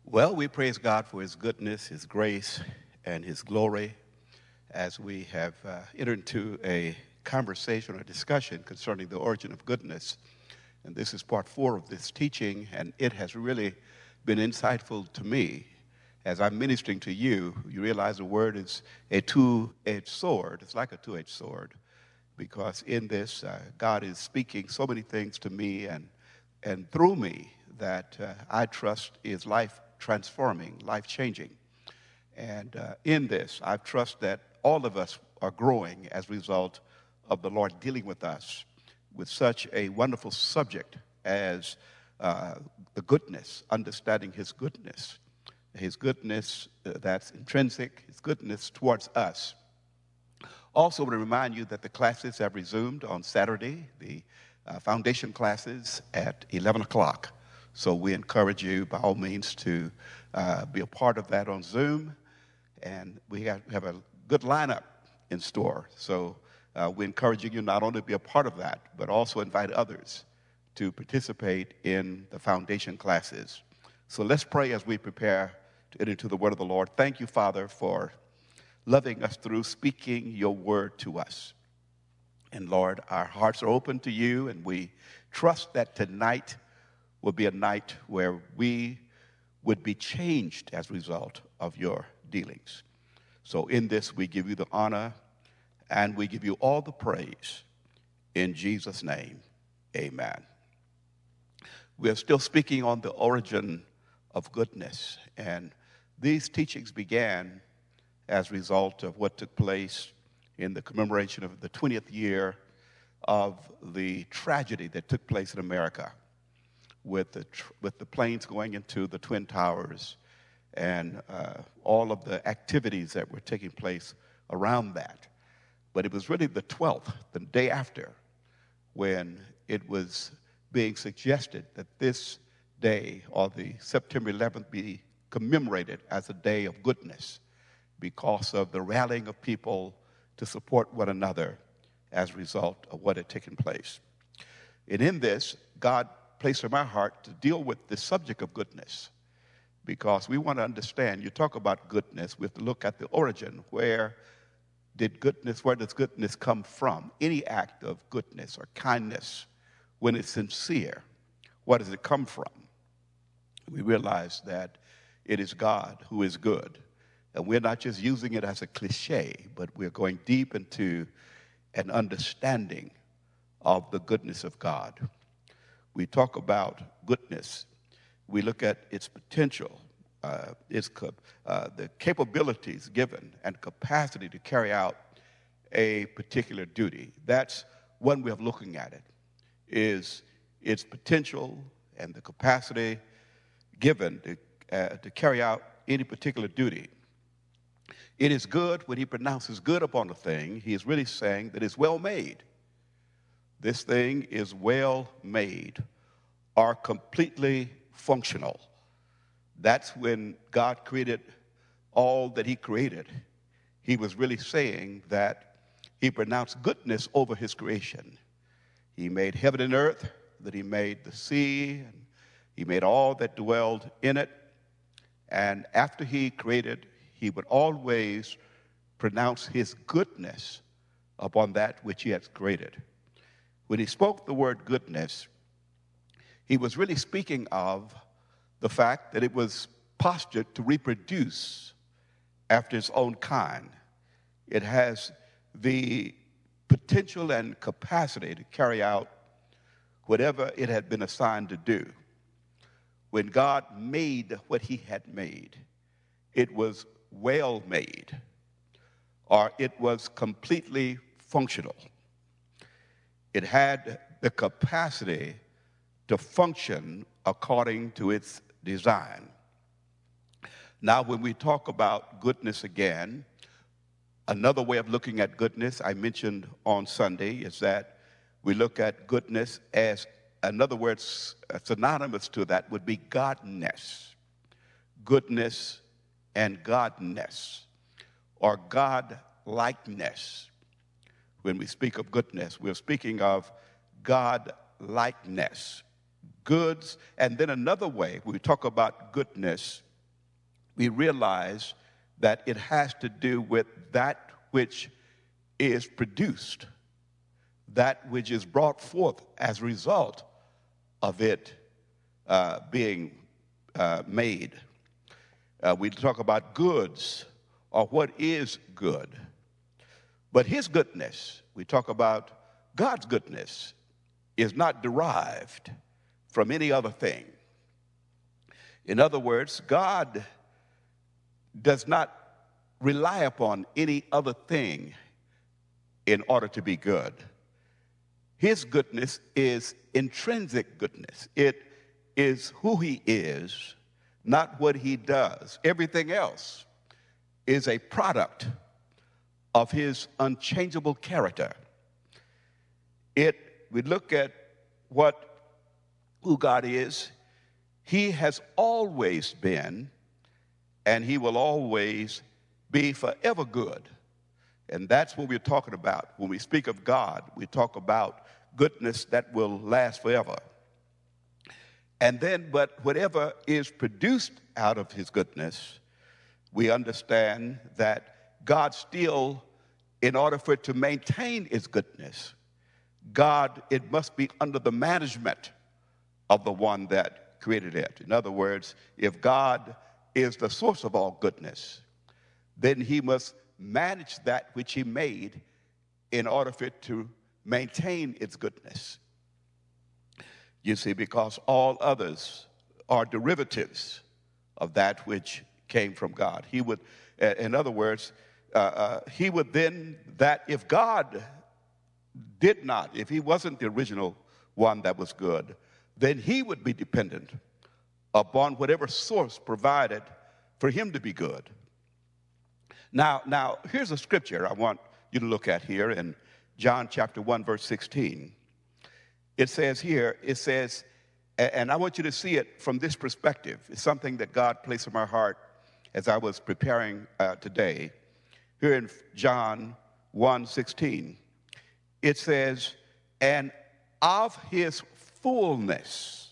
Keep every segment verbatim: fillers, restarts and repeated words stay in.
Well, we praise God for his goodness, his grace, and his glory as we have uh, entered into a conversation or discussion concerning the origin of goodness. And this is part four of this teaching, and it has really been insightful to me. As I'm ministering to you, you realize the word is a two-edged sword. It's like a two-edged sword because in this, uh, God is speaking so many things to me and, and through me that uh, I trust is life-transforming, life-changing. And uh, in this, I trust that all of us are growing as a result of the Lord dealing with us with such a wonderful subject as uh, the goodness, understanding his goodness, his goodness uh, that's intrinsic, his goodness towards us. Also, I want to remind you that the classes have resumed on Saturday, the uh, foundation classes at eleven o'clock. So we encourage you, by all means, to uh, be a part of that on Zoom. And we have, have a good lineup in store. So uh, we're encouraging you not only to be a part of that, but also invite others to participate in the foundation classes. So let's pray as we prepare to enter into the word of the Lord. Thank you, Father, for loving us through speaking your word to us. And Lord, our hearts are open to you, and we trust that tonight will be a night where we would be changed as a result of your dealings. So in this, we give you the honor and we give you all the praise. In Jesus' name, amen. We are still speaking on the origin of goodness, and these teachings began as a result of what took place in the commemoration of the twentieth year of the tragedy that took place in America with the, with the planes going into the Twin Towers and uh, all of the activities that were taking place around that. But it was really the twelfth, the day after, when it was being suggested that this day, or the September eleventh, be commemorated as a day of goodness because of the rallying of people to support one another as a result of what had taken place. And in this, God placed in my heart to deal with the subject of goodness, because we want to understand, you talk about goodness, we have to look at the origin. Where did goodness, where does goodness come from? Any act of goodness or kindness, when it's sincere, where does it come from? We realize that it is God who is good. And we're not just using it as a cliche, but we're going deep into an understanding of the goodness of God. We talk about goodness. We look at its potential, uh, its uh, the capabilities given and capacity to carry out a particular duty. That's one way of looking at it, is its potential and the capacity given to, uh, to carry out any particular duty. It is good. When he pronounces good upon a thing, he is really saying that it's well made. This thing is well made or completely functional. That's when God created all that he created. He was really saying that he pronounced goodness over his creation. He made heaven and earth, that he made the sea, and he made all that dwelled in it. And after he created, he would always pronounce his goodness upon that which he has created. When he spoke the word goodness, he was really speaking of the fact that it was postured to reproduce after its own kind. It has the potential and capacity to carry out whatever it had been assigned to do. When God made what he had made, it was well made, or it was completely functional. It had the capacity to function according to its design. Now, when we talk about goodness again, another way of looking at goodness I mentioned on Sunday is that we look at goodness as, in other words, synonymous to that would be godness. Goodness and godness, or God-likeness. When we speak of goodness, we're speaking of God-likeness, goods. And then another way, when we talk about goodness, we realize that it has to do with that which is produced, that which is brought forth as a result of it uh, being uh, made. Uh, we talk about goods, or what is good. But his goodness, we talk about God's goodness, is not derived from any other thing. In other words, God does not rely upon any other thing in order to be good. His goodness is intrinsic goodness. It is who he is, not what he does. Everything else is a product of his unchangeable character. It, we look at what, who God is. He has always been, and he will always be forever good. And that's what we're talking about. When we speak of God, we talk about goodness that will last forever. And then, but whatever is produced out of his goodness, we understand that God still, in order for it to maintain its goodness, God, it must be under the management of the one that created it. In other words, if God is the source of all goodness, then he must manage that which he made in order for it to maintain its goodness. You see, because all others are derivatives of that which came from God. He would, in other words, uh, uh, he would then, that if God did not, if he wasn't the original one that was good, then he would be dependent upon whatever source provided for him to be good. Now, now here's a scripture I want you to look at here in John chapter one, verse sixteen. It says here, it says, and I want you to see it from this perspective. It's something that God placed in my heart as I was preparing uh, today. Here in John one sixteen, it says, and of his fullness,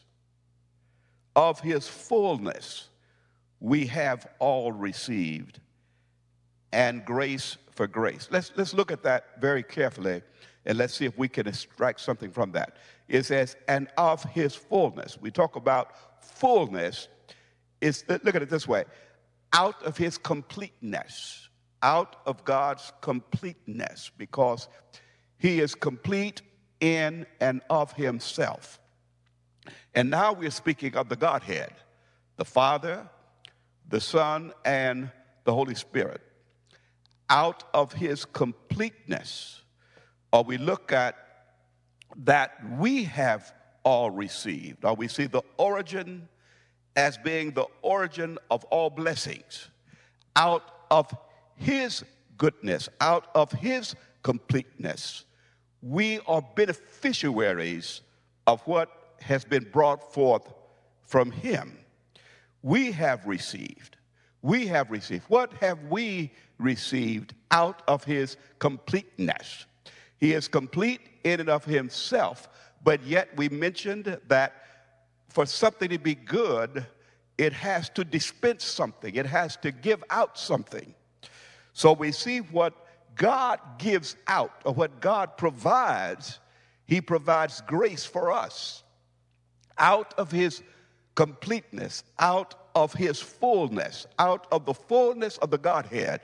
of his fullness, we have all received, and grace for grace. Let's, let's look at that very carefully, and let's see if we can extract something from that. It says, and of his fullness. We talk about fullness. It's, look at it this way. Out of his completeness. Out of God's completeness. Because he is complete in and of himself. And now we're speaking of the Godhead. The Father, the Son, and the Holy Spirit. Out of his completeness, or we look at that we have all received, or we see the origin as being the origin of all blessings. Out of his goodness, out of his completeness, we are beneficiaries of what has been brought forth from him. We have received. We have received. What have we received out of his completeness? He is complete in and of himself, but yet we mentioned that for something to be good, it has to dispense something. It has to give out something. So we see what God gives out, or what God provides. He provides grace for us. Out of his completeness, out of his fullness, out of the fullness of the Godhead,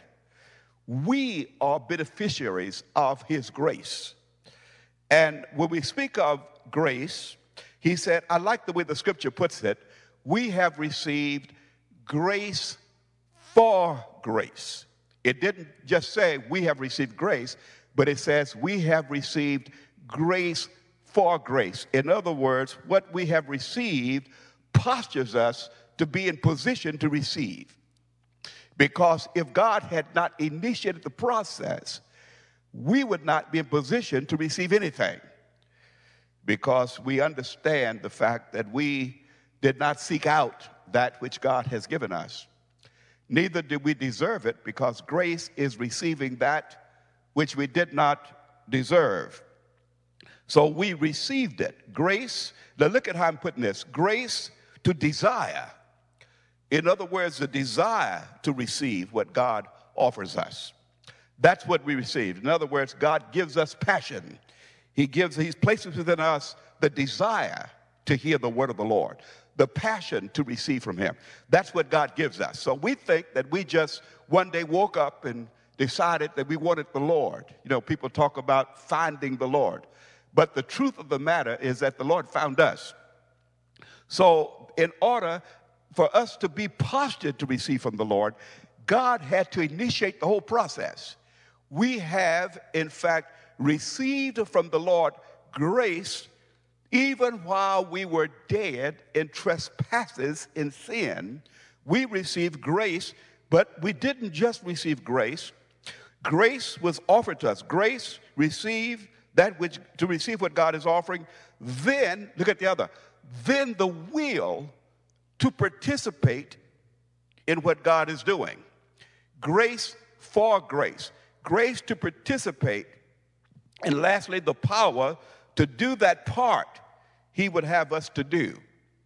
we are beneficiaries of his grace. And when we speak of grace, he said, I like the way the scripture puts it, we have received grace for grace. It didn't just say we have received grace, but it says we have received grace for grace. In other words, what we have received postures us to be in position to receive. Because if God had not initiated the process, we would not be in position to receive anything. Because we understand the fact that we did not seek out that which God has given us. Neither did we deserve it, because grace is receiving that which we did not deserve. So we received it. Grace, now look at how I'm putting this. Grace to desire In other words, the desire to receive what God offers us. That's what we receive. In other words, God gives us passion. He gives, He places within us the desire to hear the word of the Lord, the passion to receive from Him. That's what God gives us. So we think that we just one day woke up and decided that we wanted the Lord. You know, people talk about finding the Lord. But the truth of the matter is that the Lord found us. So in order for us to be postured to receive from the Lord, God had to initiate the whole process. We have, in fact, received from the Lord grace even while we were dead in trespasses in sin. We received grace, but we didn't just receive grace. Grace was offered to us. Grace received that which, to receive what God is offering. Then, look at the other, then the will to participate in what God is doing. Grace for grace. Grace to participate. And lastly, the power to do that part He would have us to do.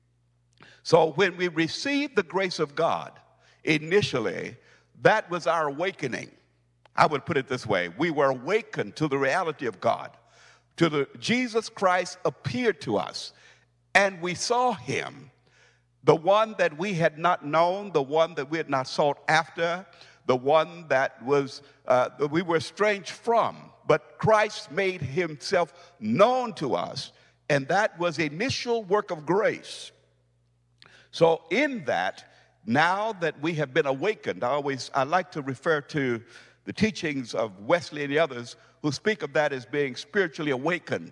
So when we received the grace of God, initially, that was our awakening. I would put it this way. We were awakened to the reality of God. To the Jesus Christ appeared to us, and we saw Him, the one that we had not known, the one that we had not sought after, the one that was uh, that we were estranged from. But Christ made Himself known to us, and that was the initial work of grace. So in that, now that we have been awakened, I always I like to refer to the teachings of Wesley and the others who speak of that as being spiritually awakened.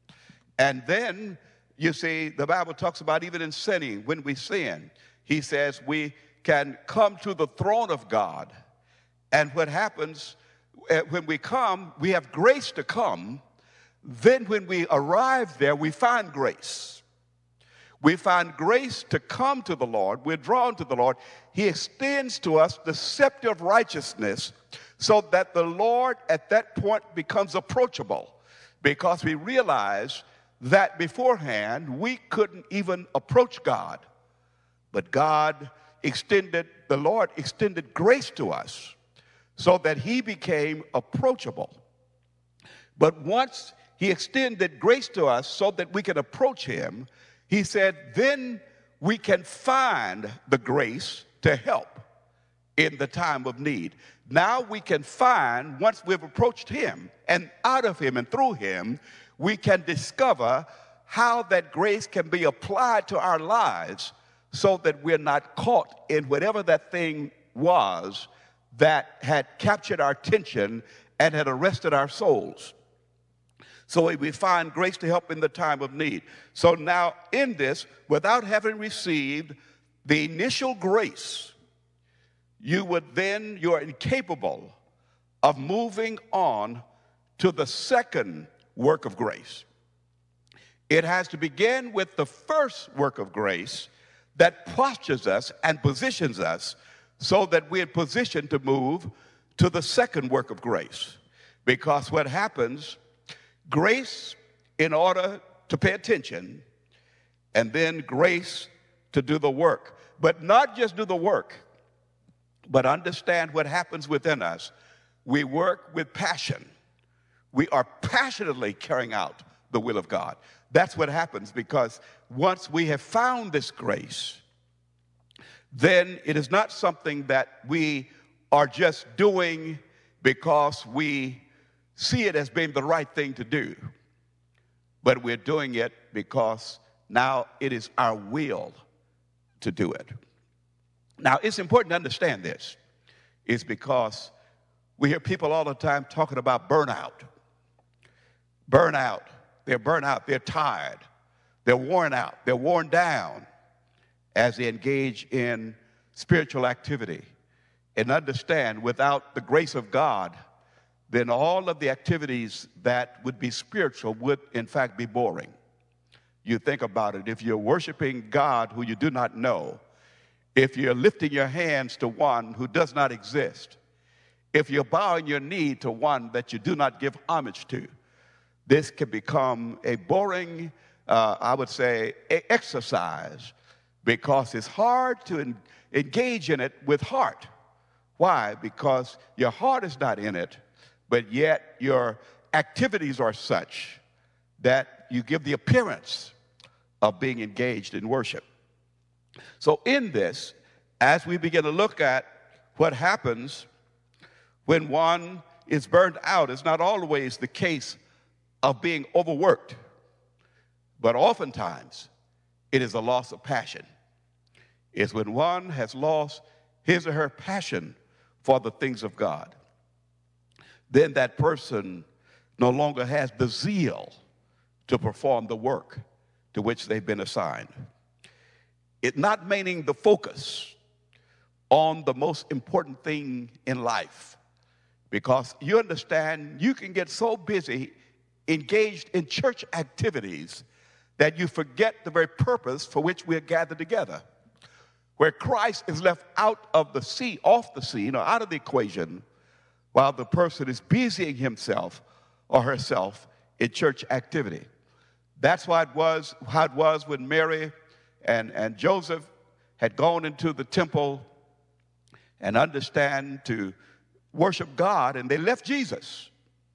And then, you see, the Bible talks about even in sinning, when we sin, He says we can come to the throne of God. And what happens uh, when we come, we have grace to come. Then when we arrive there, we find grace. We find grace to come to the Lord. We're drawn to the Lord. He extends to us the scepter of righteousness so that the Lord at that point becomes approachable, because we realize that beforehand we couldn't even approach God. But God extended, the Lord extended grace to us so that He became approachable. But once He extended grace to us so that we can approach Him, He said, then we can find the grace to help in the time of need. Now we can find, once we've approached Him, and out of Him and through Him, we can discover how that grace can be applied to our lives so that we're not caught in whatever that thing was that had captured our attention and had arrested our souls. So we find grace to help in the time of need. So now in this, without having received the initial grace, you would then, you are incapable of moving on to the second work of grace. It has to begin with the first work of grace that postures us and positions us so that we're positioned to move to the second work of grace. Because what happens, grace in order to pay attention, and then grace to do the work. But not just do the work, but understand what happens within us. We work with passion. We are passionately carrying out the will of God. That's what happens, because once we have found this grace, then it is not something that we are just doing because we see it as being the right thing to do, but we're doing it because now it is our will to do it. Now, it's important to understand this. It's because we hear people all the time talking about burnout. Burnout. They're burnt out. They're tired. They're worn out. They're worn down as they engage in spiritual activity. And understand, without the grace of God, then all of the activities that would be spiritual would, in fact, be boring. You think about it. If you're worshiping God who you do not know, if you're lifting your hands to one who does not exist, if you're bowing your knee to one that you do not give homage to, this can become a boring, uh, I would say, exercise, because it's hard to engage in it with heart. Why? Because your heart is not in it, but yet your activities are such that you give the appearance of being engaged in worship. So in this, as we begin to look at what happens when one is burned out, it's not always the case of being overworked, but oftentimes it is a loss of passion. It's when one has lost his or her passion for the things of God. Then that person no longer has the zeal to perform the work to which they've been assigned. It not meaning the focus on the most important thing in life, because you understand you can get so busy engaged in church activities that you forget the very purpose for which we are gathered together. Where Christ is left out of the scene, off the scene, or out of the equation, while the person is busying himself or herself in church activity. That's why it was, how it was when Mary and, and Joseph had gone into the temple and understand to worship God, and they left Jesus.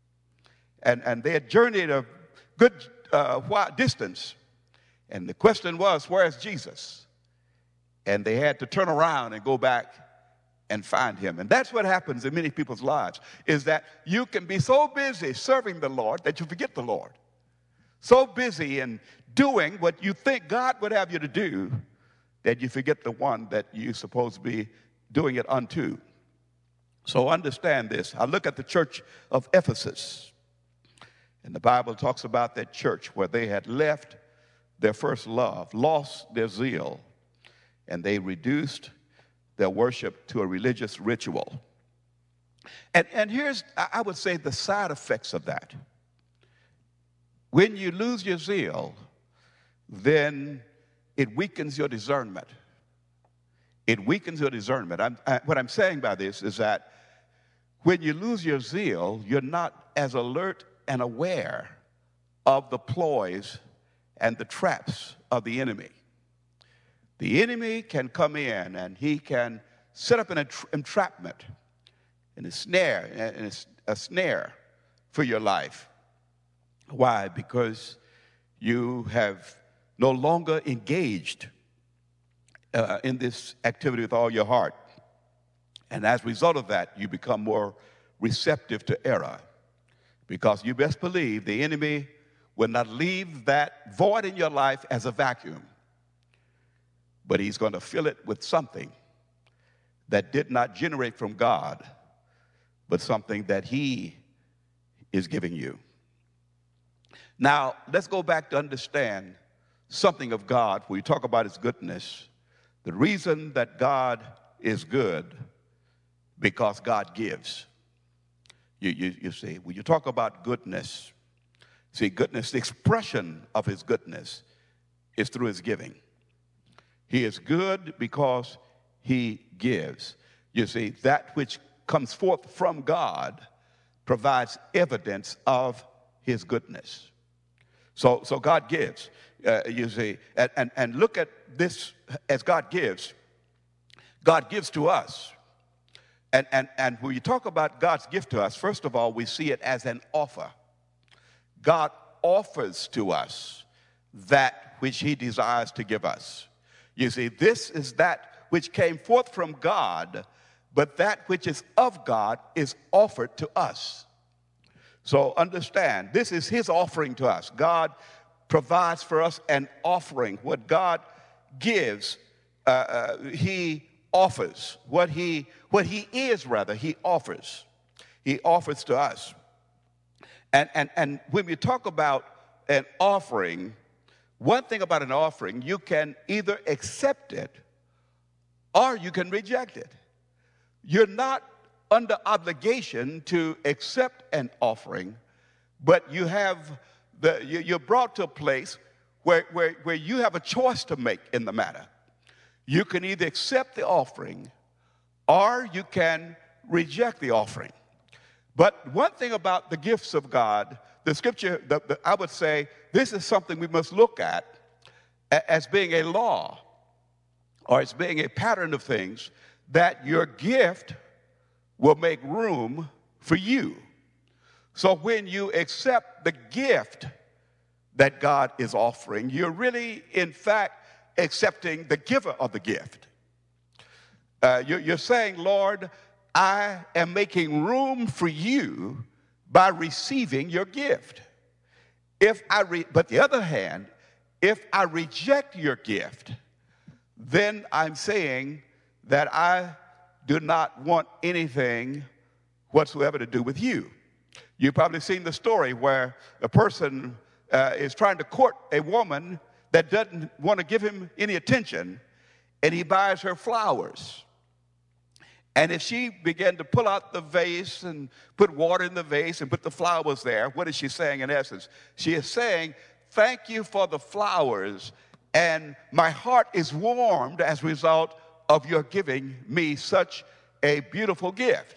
And, and they had journeyed a good uh, distance. And the question was, where is Jesus? And they had to turn around and go back and find him. And that's what happens in many people's lives, is that you can be so busy serving the Lord that you forget the Lord. So busy in doing what you think God would have you to do that you forget the one that you're supposed to be doing it unto. So understand this. I look at the church of Ephesus, and the Bible talks about that church where they had left their first love, lost their zeal, and they reduced their worship to a religious ritual. And, and here's, I would say, the side effects of that. When you lose your zeal, then it weakens your discernment. It weakens your discernment. I'm, I, what I'm saying by this is that when you lose your zeal, you're not as alert and aware of the ploys and the traps of the enemy. The enemy can come in and he can set up an entra- entrapment and a snare, and a snare for your life. Why? Because you have no longer engaged uh, in this activity with all your heart. And as a result of that, you become more receptive to error. Because you best believe the enemy will not leave that void in your life as a vacuum, but he's going to fill it with something that did not generate from God, but something that he is giving you. Now, let's go back to understand something of God. When we talk about his goodness, the reason that God is good, because God gives. You, you, you see, when you talk about goodness, see, goodness, the expression of his goodness is through his giving. He is good because he gives. You see, that which comes forth from God provides evidence of his goodness. So, so God gives, uh, you see, and, and, and look at this as God gives. God gives to us. And, and, and when you talk about God's gift to us, first of all, we see it as an offer. God offers to us that which he desires to give us. You see, this is that which came forth from God, but that which is of God is offered to us. So understand, this is his offering to us. God provides for us an offering. What God gives, uh, uh, he offers. What he, what he is, rather, he offers. He offers to us. And, and, and when we talk about an offering, one thing about an offering, you can either accept it or you can reject it. You're not under obligation to accept an offering, but you have the, you're brought to a place where, where, where you have a choice to make in the matter. You can either accept the offering or you can reject the offering. But one thing about the gifts of God, the scripture, the, the, I would say, this is something we must look at as being a law or it's being a pattern of things, that your gift will make room for you. So when you accept the gift that God is offering, you're really, in fact, accepting the giver of the gift. Uh, you're, you're saying, Lord, I am making room for you by receiving your gift. If I re- but the other hand, if I reject your gift, then I'm saying that I do not want anything whatsoever to do with you. You've probably seen the story where a person uh, is trying to court a woman that doesn't want to give him any attention, and he buys her flowers. And if she began to pull out the vase and put water in the vase and put the flowers there, what is she saying in essence? She is saying, thank you for the flowers, and my heart is warmed as a result of your giving me such a beautiful gift.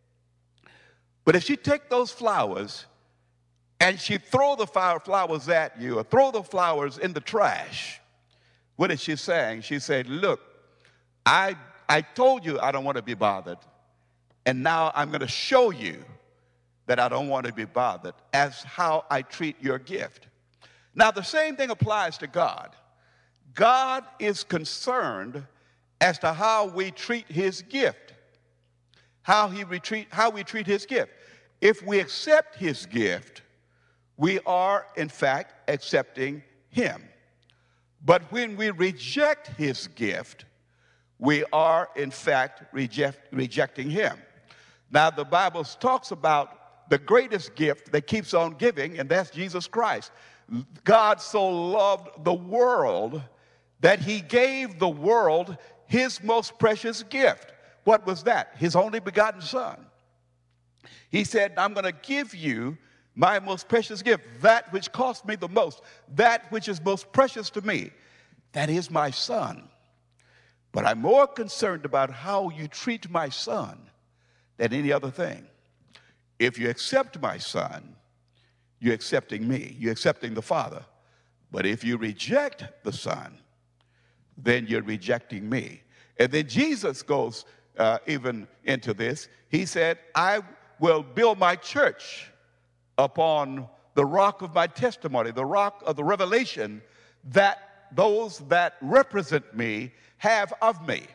But if she take those flowers and she throw the flowers at you or throw the flowers in the trash, what is she saying? She said, look, I, I told you I don't want to be bothered, and now I'm going to show you that I don't want to be bothered as how I treat your gift. Now, the same thing applies to God. God is concerned as to how we treat his gift, how, he retreat, how we treat his gift. If we accept his gift, we are, in fact, accepting him. But when we reject his gift, we are, in fact, reject, rejecting him. Now, the Bible talks about the greatest gift that keeps on giving, and that's Jesus Christ. God so loved the world that he gave the world his most precious gift. What was that? His only begotten Son. He said, I'm going to give you my most precious gift, that which cost me the most, that which is most precious to me. That is my Son. But I'm more concerned about how you treat my Son than any other thing. If you accept my Son, you're accepting me. You're accepting the Father. But if you reject the Son, then you're rejecting me. And then Jesus goes uh, even into this. He said, I will build my church upon the rock of my testimony, the rock of the revelation that those that represent me have of me.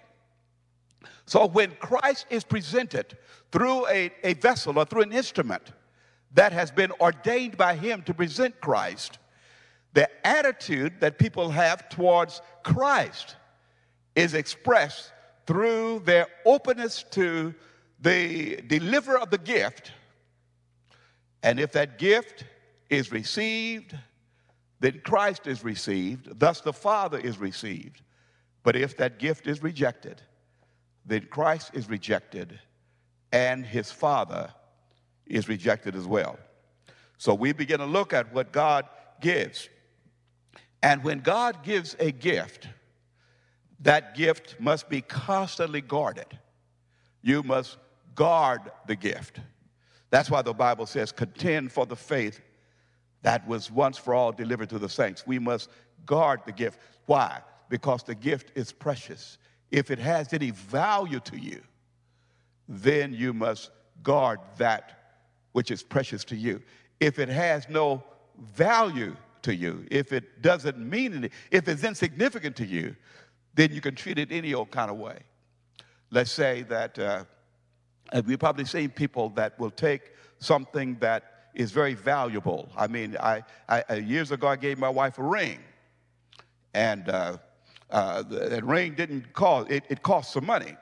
So when Christ is presented through a, a vessel or through an instrument that has been ordained by him to present Christ, the attitude that people have towards Christ is expressed through their openness to the deliverer of the gift. And if that gift is received, then Christ is received, thus the Father is received. But if that gift is rejected, then Christ is rejected and his Father is rejected as well. So we begin to look at what God gives. And when God gives a gift, that gift must be constantly guarded. You must guard the gift. That's why the Bible says, contend for the faith that was once for all delivered to the saints. We must guard the gift. Why? Because the gift is precious. If it has any value to you, then you must guard that which is precious to you. If it has no value to you, if it doesn't mean anything, if it's insignificant to you, then you can treat it any old kind of way. Let's say that uh, we've probably seen people that will take something that is very valuable. I mean, I, I years ago I gave my wife a ring, and uh, uh, that ring didn't cost it, it cost some money,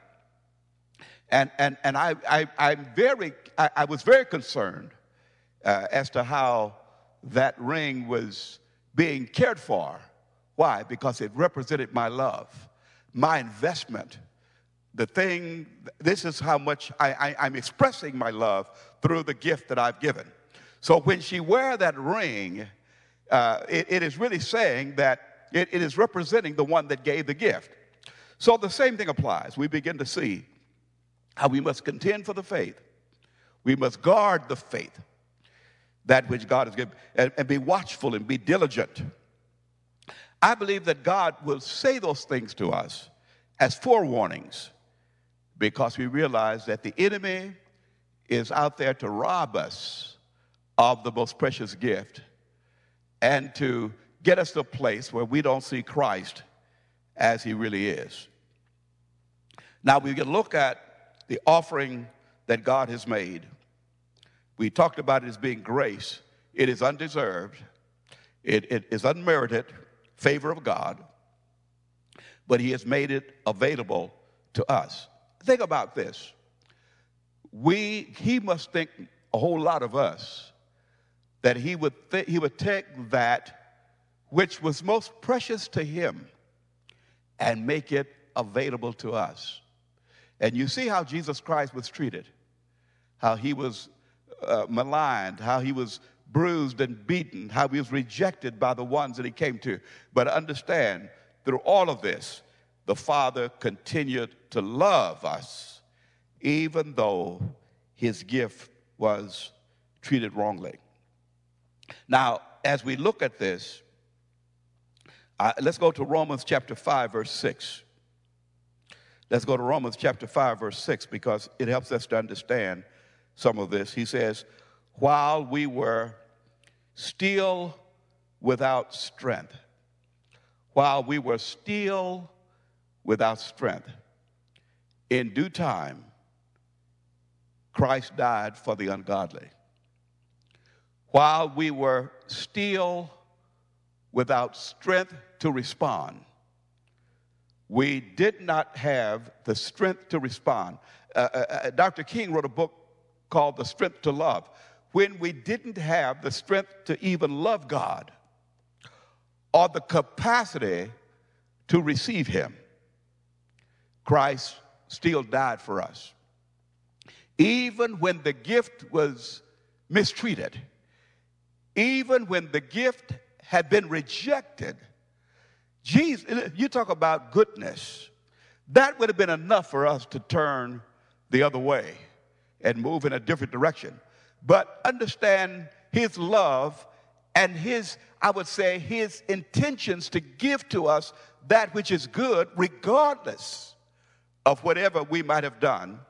and and and I I I'm very I, I was very concerned uh, as to how that ring was being cared for. Why? Because it represented my love, my investment. The thing, this is how much I, I, I'm expressing my love through the gift that I've given. So when she wears that ring, uh, it, it is really saying that it, it is representing the one that gave the gift. So the same thing applies. We begin to see how we must contend for the faith. We must guard the faith, that which God has given, and, and be watchful and be diligent. I believe that God will say those things to us as forewarnings, because we realize that the enemy is out there to rob us of the most precious gift and to get us to a place where we don't see Christ as he really is. Now we can look at the offering that God has made. We talked about it as being grace. It is undeserved. It, it is unmerited favor of God, but he has made it available to us. Think about this. We, he must think a whole lot of us, that he would, th- he would take that which was most precious to him and make it available to us. And you see how Jesus Christ was treated, how he was uh, maligned, how he was bruised and beaten, how he was rejected by the ones that he came to. But understand, through all of this, the Father continued to love us, even though his gift was treated wrongly. Now, as we look at this, uh, let's go to Romans chapter five, verse six. Let's go to Romans chapter five, verse six, because it helps us to understand some of this. He says, while we were still without strength, while we were still without strength, in due time, Christ died for the ungodly. While we were still without strength to respond, we did not have the strength to respond. Uh, uh, Doctor King wrote a book called The Strength to Love. When we didn't have the strength to even love God or the capacity to receive him, Christ still died for us. Even when the gift was mistreated, even when the gift had been rejected, Jesus, you talk about goodness, that would have been enough for us to turn the other way and move in a different direction. But understand his love and his, I would say, his intentions to give to us that which is good, regardless of whatever we might have done.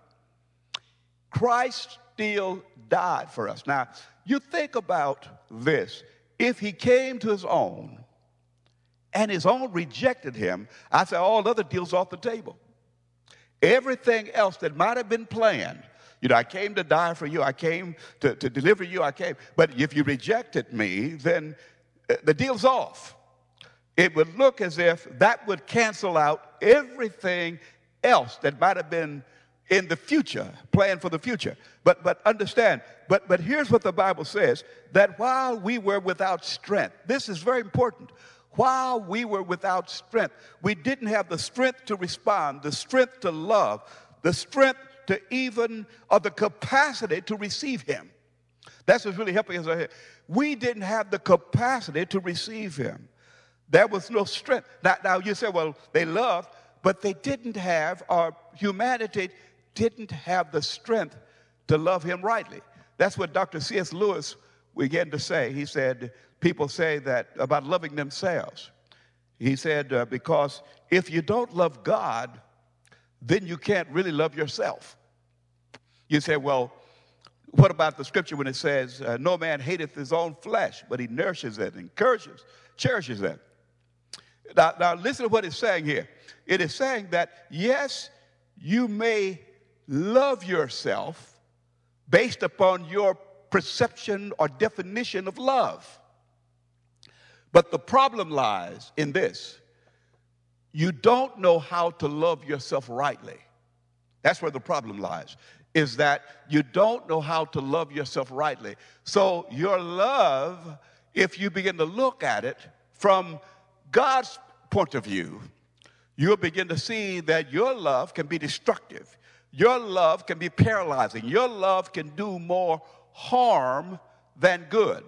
Christ still died for us. Now, you think about this. If he came to his own and his own rejected him, I say all other deals off the table. Everything else that might have been planned, you know, I came to die for you, I came to, to deliver you, I came. But if you rejected me, then the deal's off. It would look as if that would cancel out everything else that might have been in the future, planned for the future. But but understand, but but here's what the Bible says, that while we were without strength, this is very important. While we were without strength, we didn't have the strength to respond, the strength to love, the strength to even, or the capacity to receive him. That's what's really helping us right here. We didn't have the capacity to receive him. There was no strength. Now, now you say, well, they loved, but they didn't have, or humanity didn't have the strength to love him rightly. That's what Doctor C S Lewis began to say. He said, people say that about loving themselves. He said, uh, because if you don't love God, then you can't really love yourself. You say, well, what about the scripture when it says, uh, no man hateth his own flesh, but he nourishes it, encourages, cherishes it. Now, now listen to what it's saying here. It is saying that, yes, you may love yourself based upon your perception or definition of love. But the problem lies in this. You don't know how to love yourself rightly. That's where the problem lies, is that you don't know how to love yourself rightly. So your love, if you begin to look at it from God's point of view, you'll begin to see that your love can be destructive. Your love can be paralyzing. Your love can do more harm than good.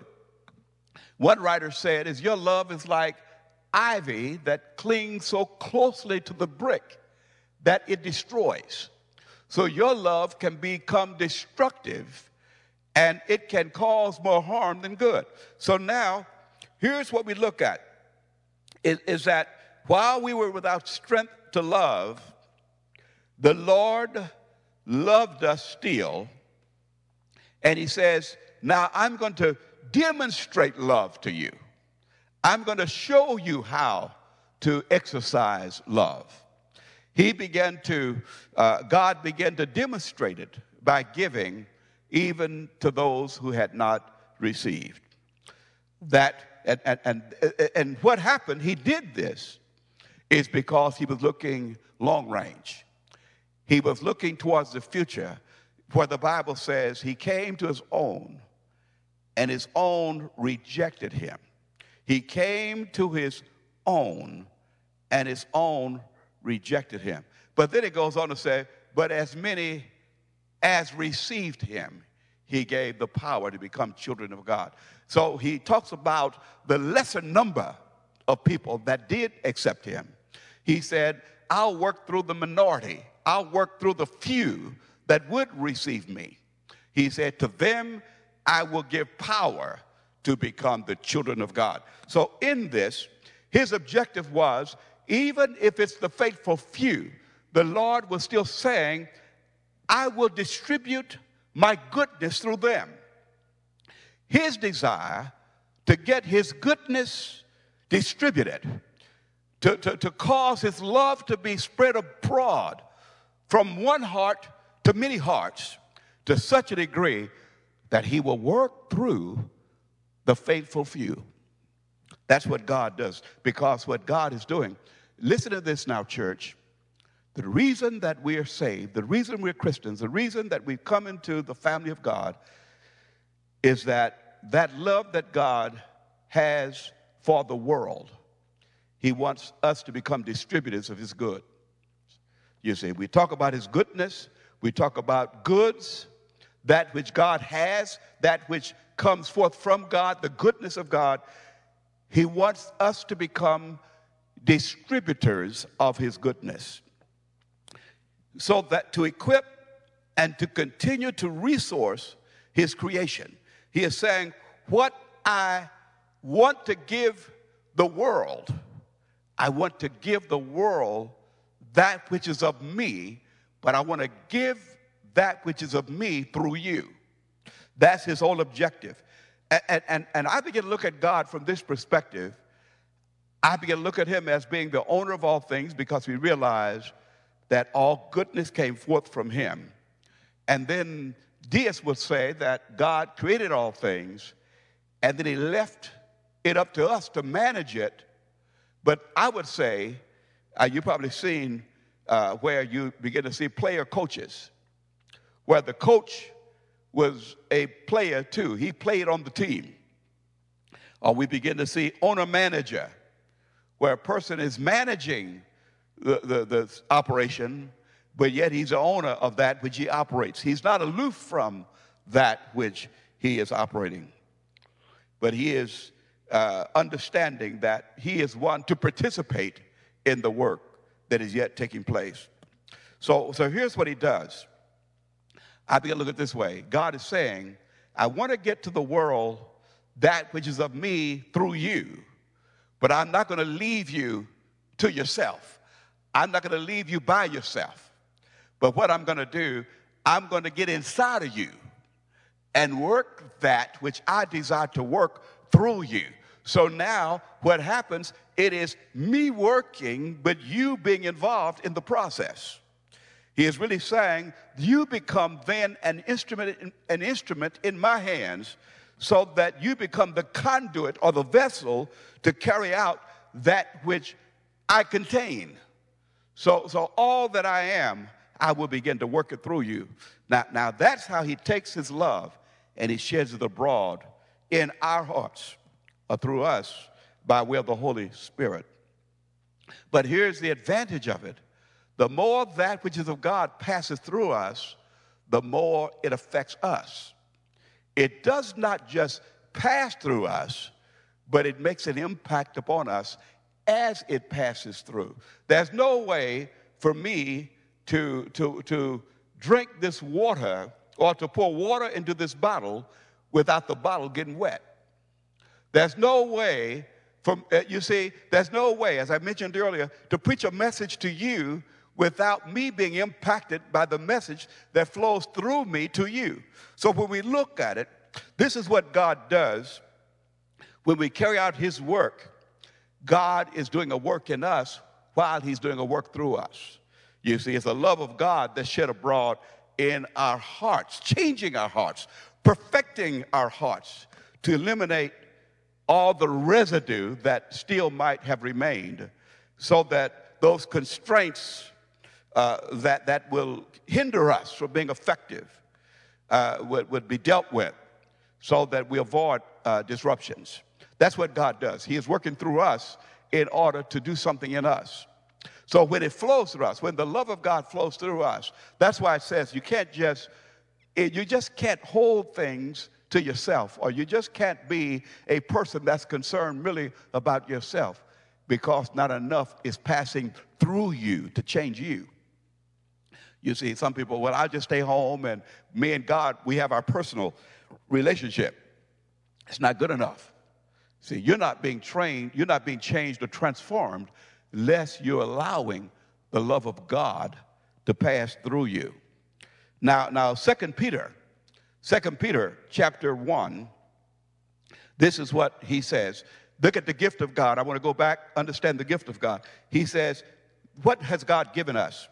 One writer said, is your love is like ivy that clings so closely to the brick that it destroys. So your love can become destructive and it can cause more harm than good. So now, here's what we look at, is, is that while we were without strength to love, the Lord loved us still, and he says, now I'm going to demonstrate love to you. I'm going to show you how to exercise love. He began to, uh, God began to demonstrate it by giving even to those who had not received. That, and, and, and, and what happened, he did this, is because he was looking long range. He was looking towards the future, where the Bible says he came to his own, and his own rejected him. He came to his own, and his own rejected him. But then it goes on to say, but as many as received him, he gave the power to become children of God. So he talks about the lesser number of people that did accept him. He said, I'll work through the minority. I'll work through the few that would receive me. He said, to them, I will give power to become the children of God. So in this, his objective was, even if it's the faithful few, the Lord was still saying, I will distribute my goodness through them. His desire to get his goodness distributed, to, to, to cause his love to be spread abroad from one heart to many hearts to such a degree that he will work through the faithful few. That's what God does, because what God is doing, listen to this now, church. The reason that we are saved, the reason we're Christians, the reason that we've come into the family of God is that that love that God has for the world, he wants us to become distributors of his good. You see, we talk about his goodness, we talk about goods, that which God has, that which comes forth from God, the goodness of God. He wants us to become distributors of his goodness, so that to equip and to continue to resource his creation. He is saying, what I want to give the world, I want to give the world that which is of me, but I want to give that which is of me through you. That's his whole objective. And, and, and I begin to look at God from this perspective. I begin to look at him as being the owner of all things, because we realize that all goodness came forth from him. And then deists would say that God created all things, and then he left it up to us to manage it. But I would say, uh, you've probably seen uh, where you begin to see player coaches, where the coach was a player too. He played on the team. Or we begin to see owner-manager, where a person is managing the, the, the operation, but yet he's the owner of that which he operates. He's not aloof from that which he is operating, but he is uh, understanding that he is one to participate in the work that is yet taking place. So, so here's what he does. I begin to look at it this way. God is saying, I want to get to the world that which is of me through you, but I'm not going to leave you to yourself. I'm not going to leave you by yourself. But what I'm going to do, I'm going to get inside of you and work that which I desire to work through you. So now what happens, it is me working, but you being involved in the process. He is really saying, you become then an instrument, an instrument in my hands, so that you become the conduit or the vessel to carry out that which I contain. So, so all that I am, I will begin to work it through you. Now, now that's how he takes his love and he sheds it abroad in our hearts, or through us, by way of the Holy Spirit. But here's the advantage of it. The more that which is of God passes through us, the more it affects us. It does not just pass through us, but it makes an impact upon us as it passes through. There's no way for me to, to, to drink this water or to pour water into this bottle without the bottle getting wet. There's no way, from, uh, you see, there's no way, as I mentioned earlier, to preach a message to you without me being impacted by the message that flows through me to you. So when we look at it, this is what God does. When we carry out his work, God is doing a work in us while he's doing a work through us. You see, it's the love of God that's shed abroad in our hearts, changing our hearts, perfecting our hearts to eliminate all the residue that still might have remained, so that those constraints uh, that, that will hinder us from being effective uh, would, would be dealt with, so that we avoid uh, disruptions. That's what God does. He is working through us in order to do something in us. So when it flows through us, when the love of God flows through us, that's why it says you can't just, you just can't hold things to yourself, or you just can't be a person that's concerned really about yourself, because not enough is passing through you to change you. You see, some people, well, I'll just stay home and me and God, we have our personal relationship. It's not good enough. See, you're not being trained, you're not being changed or transformed unless you're allowing the love of God to pass through you. Now, now, Second Peter, Second Peter chapter one, this is what he says. Look at the gift of God. I want to go back, understand the gift of God. He says, what has God given us?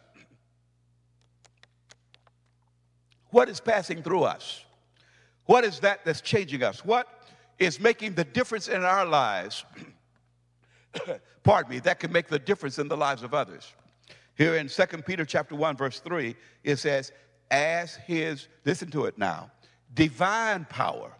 What is passing through us? What is that that's changing us? What is making the difference in our lives? Pardon me, that can make the difference in the lives of others. Here in Second Peter chapter one, verse three, it says, as his, listen to it now, divine power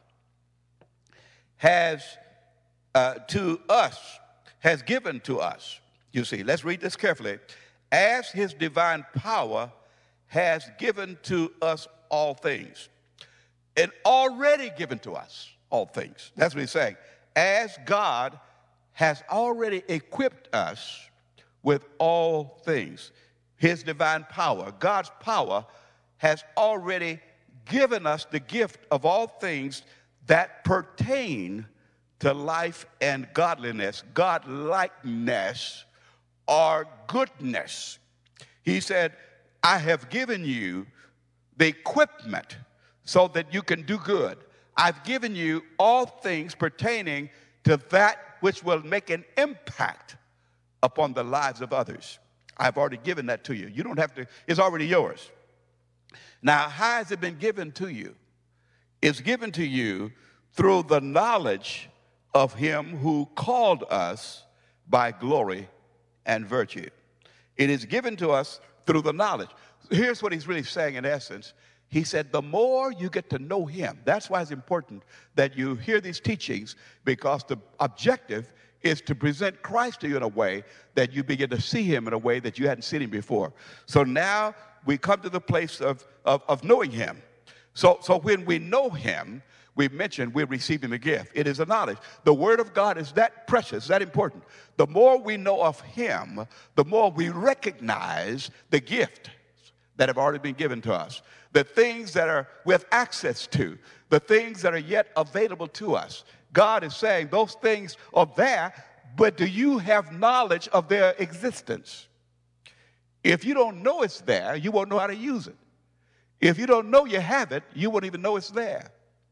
has uh, to us, has given to us. You see, let's read this carefully. As his divine power has given to us all things. And already given to us all things. That's what he's saying. As God has already equipped us with all things. His divine power, God's power, has already given us the gift of all things that pertain to life and godliness, godlikeness, or goodness. He said, I have given you the equipment so that you can do good. I've given you all things pertaining to that which will make an impact upon the lives of others. I've already given that to you. You don't have to, it's already yours. Now, how has it been given to you? It's given to you through the knowledge of him who called us by glory and virtue. It is given to us through the knowledge. Here's what he's really saying in essence. He said, the more you get to know him, that's why it's important that you hear these teachings, because the objective is to present Christ to you in a way that you begin to see him in a way that you hadn't seen him before. So now we come to the place of, of, of knowing him. So, so when we know him, we mentioned we're receiving the gift. It is a knowledge. The word of God is that precious, that important. The more we know of him, the more we recognize the gift that have already been given to us. The things that are with access to, the things that are yet available to us. God is saying those things are there, but do you have knowledge of their existence? If you don't know it's there, you won't know how to use it. If you don't know you have it, you won't even know it's there.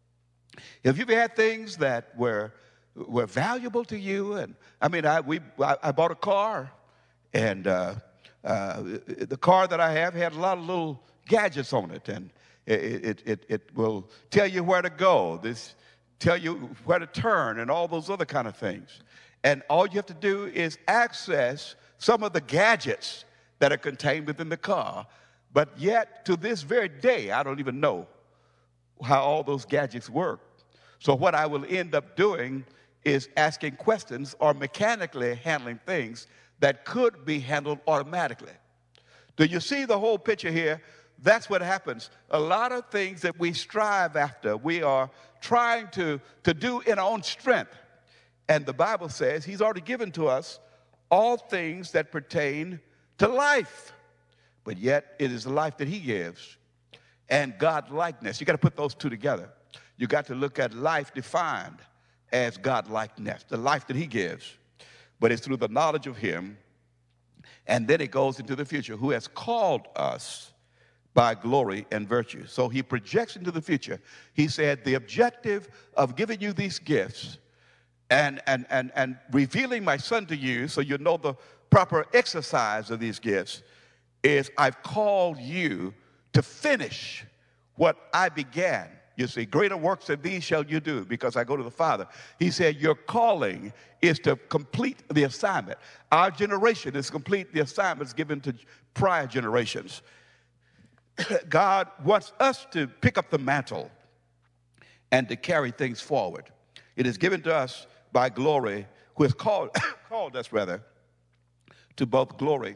If you've had things that were were valuable to you, and I mean, I we I, I bought a car, and uh, uh, the car that I have had a lot of little gadgets on it, and it, it, it, it will tell you where to go, this tell you where to turn, and all those other kind of things. And all you have to do is access some of the gadgets that are contained within the car. But yet, to this very day, I don't even know how all those gadgets work. So what I will end up doing is asking questions or mechanically handling things that could be handled automatically. Do you see the whole picture here? That's what happens. A lot of things that we strive after, we are trying to, to do in our own strength. And the Bible says he's already given to us all things that pertain to life. But yet it is the life that he gives and God-likeness. You got to put those two together. You got to look at life defined as God-likeness, the life that he gives. But it's through the knowledge of him And then it goes into the future, who has called us by glory and virtue. So he projects into the future. He said, the objective of giving you these gifts and, and, and, and revealing my son to you so you know the proper exercise of these gifts is I've called you to finish what I began. You see, greater works than these shall you do because I go to the Father. He said, your calling is to complete the assignment. Our generation is to complete the assignments given to prior generations. God wants us to pick up the mantle and to carry things forward. It is given to us by glory, who has called, called us, rather, to both glory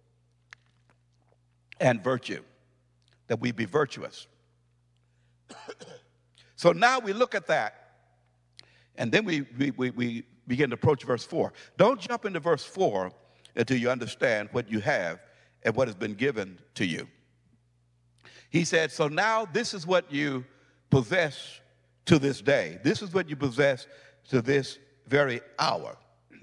and virtue, that we be virtuous. So now we look at that, and then we, we, we, we begin to approach verse four. Don't jump into verse four until you understand what you have and what has been given to you. He said, so now this is what you possess to this day. This is what you possess to this very hour.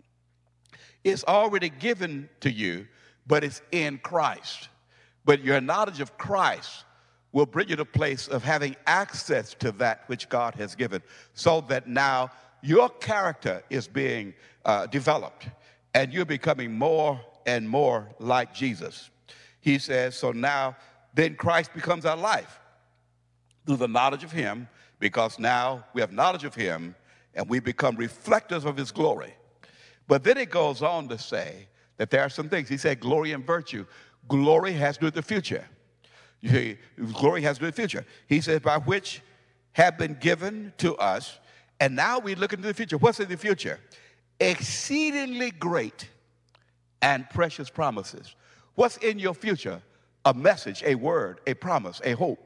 It's already given to you, but it's in Christ. But your knowledge of Christ will bring you to a place of having access to that which God has given, so that now your character is being uh, developed and you're becoming more and more like Jesus. He says, so now then Christ becomes our life through the knowledge of him, because now we have knowledge of him and we become reflectors of his glory. But then it goes on to say that there are some things. He said glory and virtue. Glory has to do with the future. You see, glory has to do with the future. He says, by which have been given to us, and now we look into the future. What's in the future? Exceedingly great and precious promises. What's in your future? A message, a word, a promise, a hope.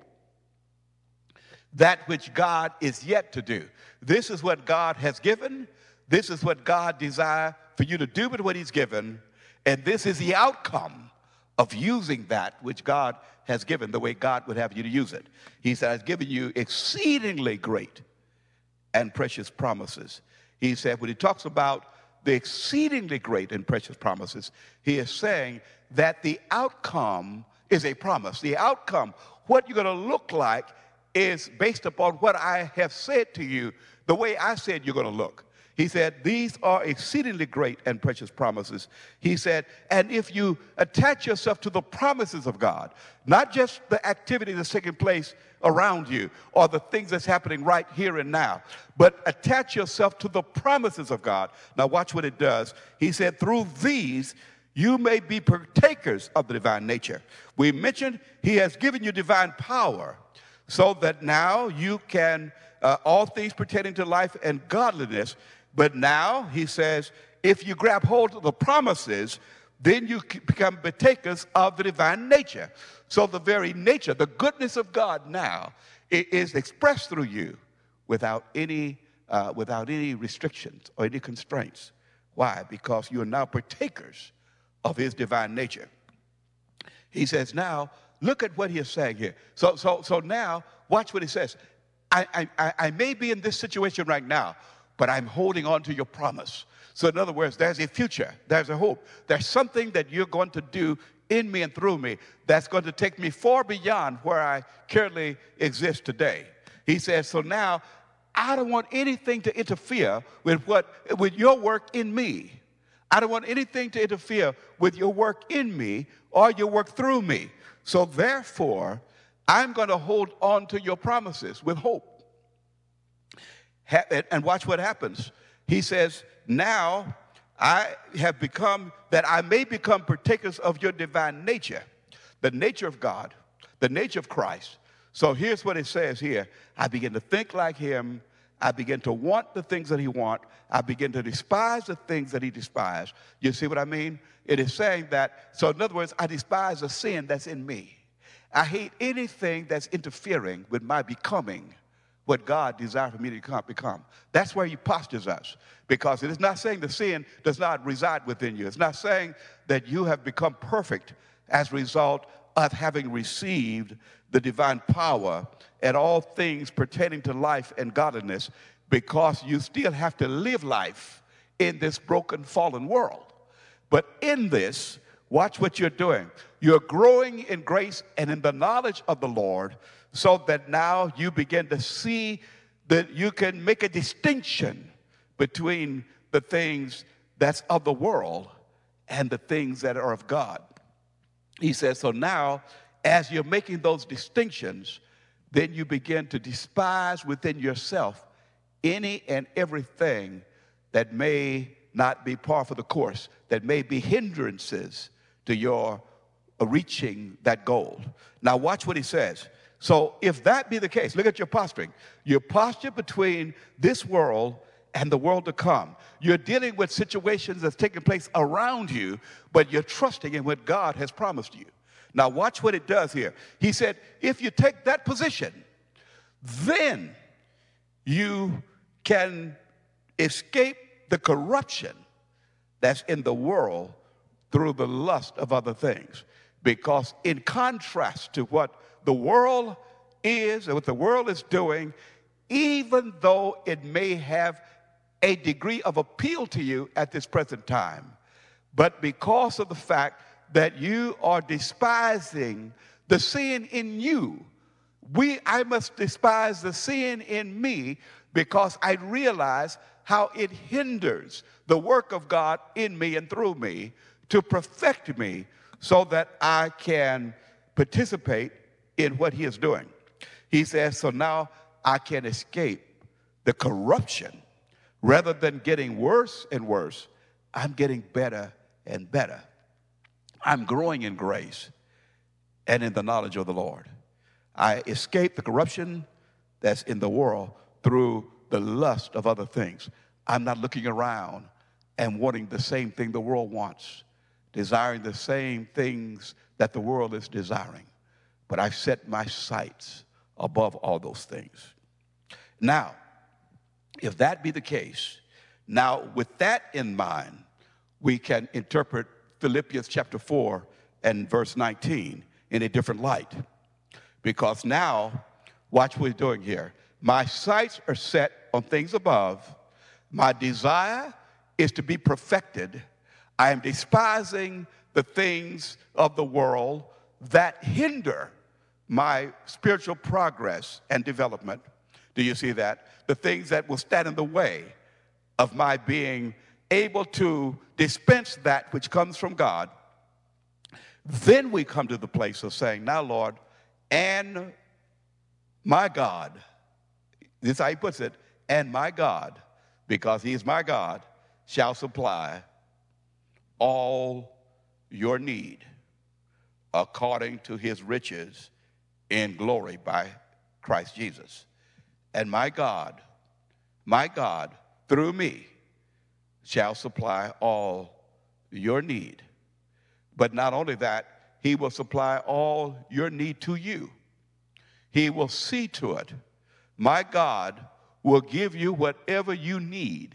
That which God is yet to do. This is what God has given. This is what God desires for you to do with what he's given. And this is the outcome of using that which God has given the way God would have you to use it. He said, I've given you exceedingly great and precious promises. He said, when he talks about the exceedingly great and precious promises, he is saying that the outcome is a promise. The outcome, what you're going to look like, is based upon what I have said to you, the way I said you're going to look. He said, these are exceedingly great and precious promises. He said, and if you attach yourself to the promises of God, not just the activity that's taking place around you or the things that's happening right here and now, but attach yourself to the promises of God. Now watch what it does. He said, through these, you may be partakers of the divine nature. We mentioned he has given you divine power so that now you can, uh, all things pertaining to life and godliness. But now, he says, if you grab hold of the promises, then you become partakers of the divine nature. So the very nature, the goodness of God now is expressed through you without any, uh, without any restrictions or any constraints. Why? Because you are now partakers of his divine nature. He says, now, look at what he is saying here. So, so, so now, watch what he says. I, I, I may be in this situation right now, but I'm holding on to your promise. So in other words, there's a future, there's a hope. There's something that you're going to do in me and through me that's going to take me far beyond where I currently exist today. He says, so now I don't want anything to interfere with what with your work in me. I don't want anything to interfere with your work in me or your work through me. So therefore, I'm going to hold on to your promises with hope. And watch what happens. He says, now I have become, that I may become partakers of your divine nature, the nature of God, the nature of Christ. So here's what it says here. I begin to think like him. I begin to want the things that he wants. I begin to despise the things that he despised. You see what I mean? It is saying that, so in other words, I despise the sin that's in me. I hate anything that's interfering with my becoming what God desires for me to become. That's where he postures us, because it is not saying the sin does not reside within you. It's not saying that you have become perfect as a result of having received the divine power and all things pertaining to life and godliness, because you still have to live life in this broken, fallen world. But in this, Watch what you're doing. You're growing in grace and in the knowledge of the Lord, so that now you begin to see that you can make a distinction between the things that's of the world and the things that are of God. He says, so now, as you're making those distinctions, then you begin to despise within yourself any and everything that may not be par for the course, that may be hindrances to your reaching that goal. Now watch what he says. So if that be the case, look at your posturing. Your posture between this world and the world to come. You're dealing with situations that's taking place around you, but you're trusting in what God has promised you. Now watch what it does here. He said, if you take that position, then you can escape the corruption that's in the world through the lust of other things. Because in contrast to what the world is and what the world is doing, even though it may have a degree of appeal to you at this present time, but because of the fact that you are despising the sin in you, we, I must despise the sin in me, because I realize how it hinders the work of God in me and through me to perfect me so that I can participate in what he is doing. He says, so now I can escape the corruption. Rather than getting worse and worse, I'm getting better and better. I'm growing in grace and in the knowledge of the Lord. I escape the corruption that's in the world through the lust of other things. I'm not looking around and wanting the same thing the world wants, desiring the same things that the world is desiring. But I've set my sights above all those things. Now, if that be the case, now with that in mind, we can interpret Philippians chapter four and verse nineteen in a different light. Because now, watch what he's doing here. My sights are set on things above. My desire is to be perfected. I am despising the things of the world that hinder my spiritual progress and development. Do you see that? The things that will stand in the way of my being able to dispense that which comes from God. Then we come to the place of saying, now, Lord, and my God, this is how he puts it, and my God, because he is my God, shall supply all your need according to his riches in glory by Christ Jesus. And my God, my God, through me, shall supply all your need. But not only that, he will supply all your need to you. He will see to it. My God will give you whatever you need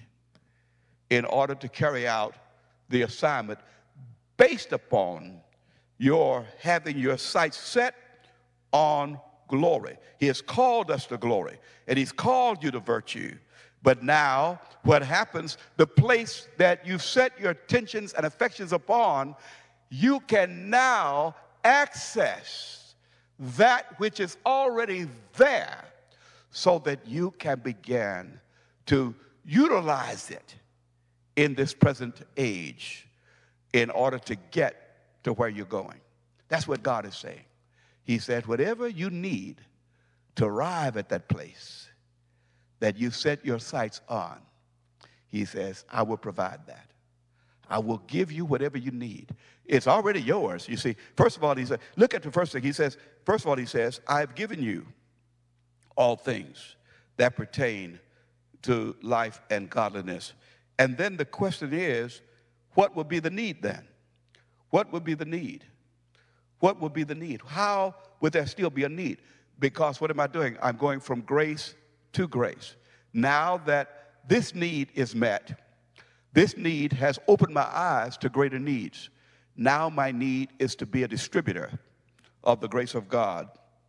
in order to carry out the assignment based upon your having your sights set on glory. He has called us to glory, and he's called you to virtue. But now, what happens, the place that you've set your attentions and affections upon, you can now access that which is already there so that you can begin to utilize it in this present age in order to get to where you're going. That's what God is saying. He said, whatever you need to arrive at that place that you set your sights on, he says, I will provide that. I will give you whatever you need. It's already yours. You see, first of all, he said, look at the first thing. He says, first of all, he says, I have given you all things that pertain to life and godliness. And then the question is, what would be the need then? What would be the need? What would be the need? How would there still be a need? Because what am I doing? I'm going from grace to grace. Now that this need is met, this need has opened my eyes to greater needs. Now my need is to be a distributor of the grace of God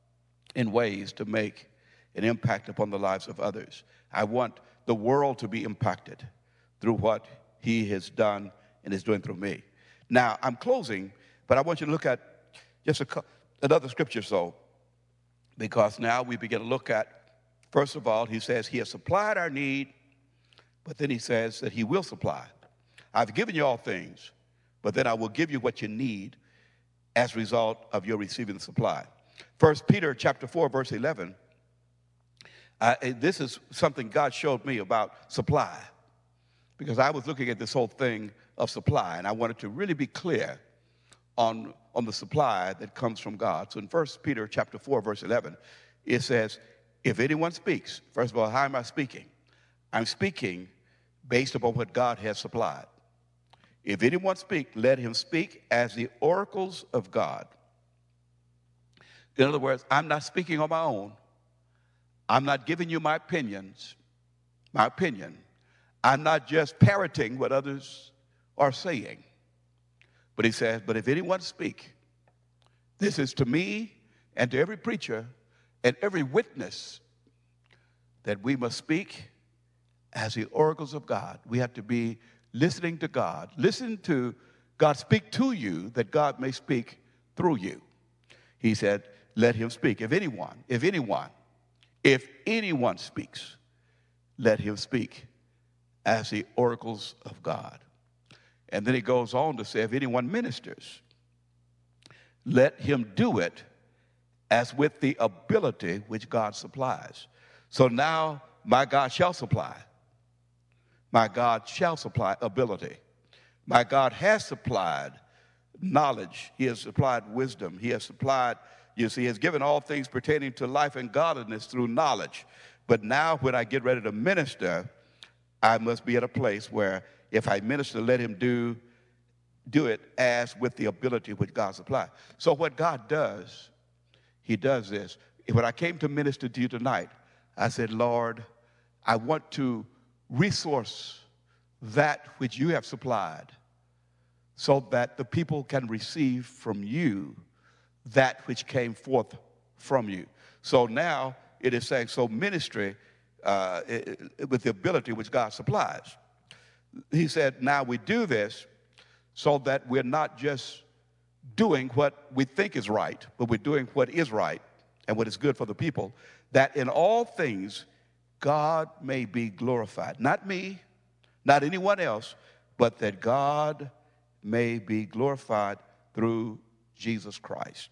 in ways to make an impact upon the lives of others. I want the world to be impacted through what he has done and is doing through me. Now, I'm closing, but I want you to look at just a, another scripture so, because now we begin to look at, first of all, he says he has supplied our need, but then he says that he will supply. I've given you all things, but then I will give you what you need as a result of your receiving the supply. First Peter chapter four, verse eleven, uh, this is something God showed me about supply, because I was looking at this whole thing of supply, and I wanted to really be clear on, on the supply that comes from God. So in First Peter chapter four, verse eleven, it says, if anyone speaks, first of all, how am I speaking? I'm speaking based upon what God has supplied. If anyone speak, let him speak as the oracles of God. In other words, I'm not speaking on my own. I'm not giving you my opinions, my opinion. I'm not just parroting what others are saying. But he says, but if anyone speak, this is to me and to every preacher and every witness that we must speak as the oracles of God. We have to be listening to God. Listen to God speak to you that God may speak through you. He said, let him speak. If anyone, if anyone, if anyone speaks, let him speak as the oracles of God. And then he goes on to say, if anyone ministers, let him do it as with the ability which God supplies. So now my God shall supply. My God shall supply ability. My God has supplied knowledge. He has supplied wisdom. He has supplied, you see, he has given all things pertaining to life and godliness through knowledge. But now when I get ready to minister, I must be at a place where if I minister, let him do, do it as with the ability which God supplies. So what God does, he does this. When I came to minister to you tonight, I said, Lord, I want to resource that which you have supplied so that the people can receive from you that which came forth from you. So now it is saying, so ministry uh, with the ability which God supplies. He said, now we do this so that we're not just doing what we think is right, but we're doing what is right and what is good for the people, that in all things God may be glorified. Not me, not anyone else, but that God may be glorified through Jesus Christ.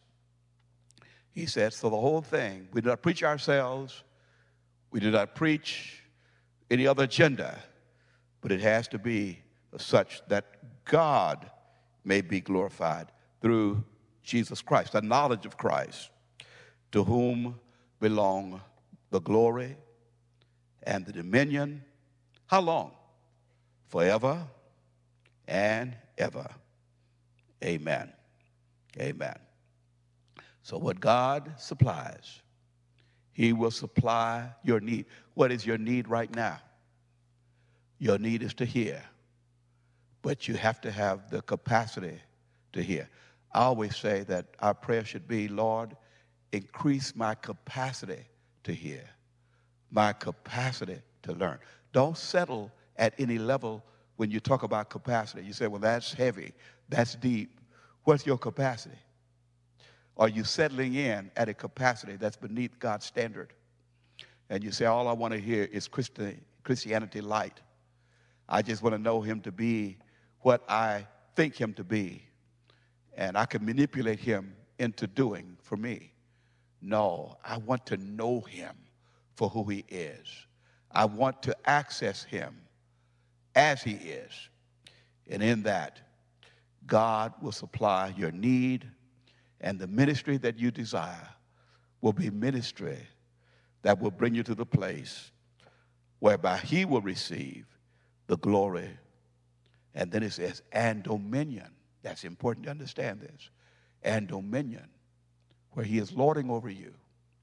He said, so the whole thing, we do not preach ourselves, we do not preach any other agenda, but it has to be such that God may be glorified through Jesus Christ, the knowledge of Christ, to whom belong the glory and the dominion. How long? Forever and ever. Amen. Amen. So what God supplies, he will supply your need. What is your need right now? Your need is to hear, but you have to have the capacity to hear. I always say that our prayer should be, Lord, increase my capacity to hear, my capacity to learn. Don't settle at any level when you talk about capacity. You say, well, that's heavy, that's deep. What's your capacity? Are you settling in at a capacity that's beneath God's standard? And you say, all I want to hear is Christi- Christianity light. I just want to know him to be what I think him to be, and I can manipulate him into doing for me. No, I want to know him for who he is. I want to access him as he is. And in that, God will supply your need, and the ministry that you desire will be ministry that will bring you to the place whereby he will receive the glory. And then it says, and dominion. That's important to understand this. And dominion, where he is lording over you.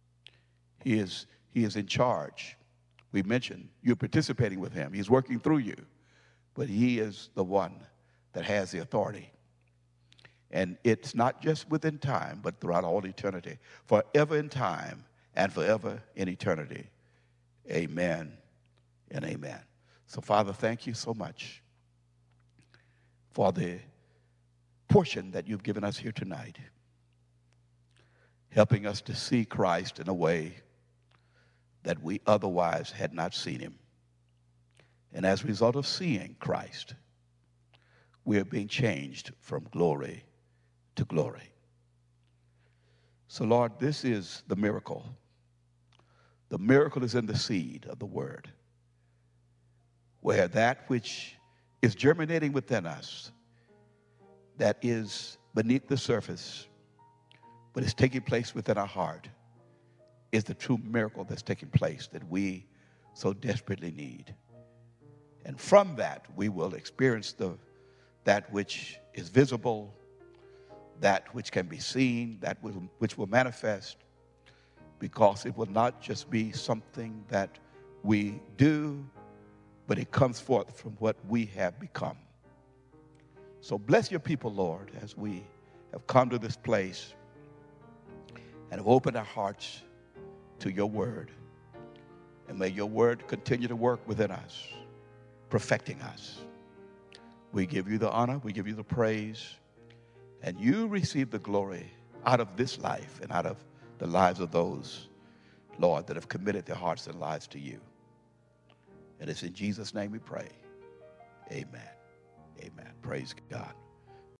He is, he is in charge. We mentioned you're participating with him. He's working through you. But he is the one that has the authority. And it's not just within time, but throughout all eternity. Forever in time and forever in eternity. Amen and amen. So, Father, thank you so much for the portion that you've given us here tonight, helping us to see Christ in a way that we otherwise had not seen him. And as a result of seeing Christ, we are being changed from glory to glory. So, Lord, this is the miracle. The miracle is in the seed of the word, where that which is germinating within us, that is beneath the surface, but is taking place within our heart, is the true miracle that's taking place that we so desperately need. And from that, we will experience the that which is visible, that which can be seen, that will, which will manifest, because it will not just be something that we do, but it comes forth from what we have become. So bless your people, Lord, as we have come to this place and have opened our hearts to your word. And may your word continue to work within us, perfecting us. We give you the honor, we give you the praise, and you receive the glory out of this life and out of the lives of those, Lord, that have committed their hearts and lives to you. And it's in Jesus' name we pray. Amen. Amen. Praise God.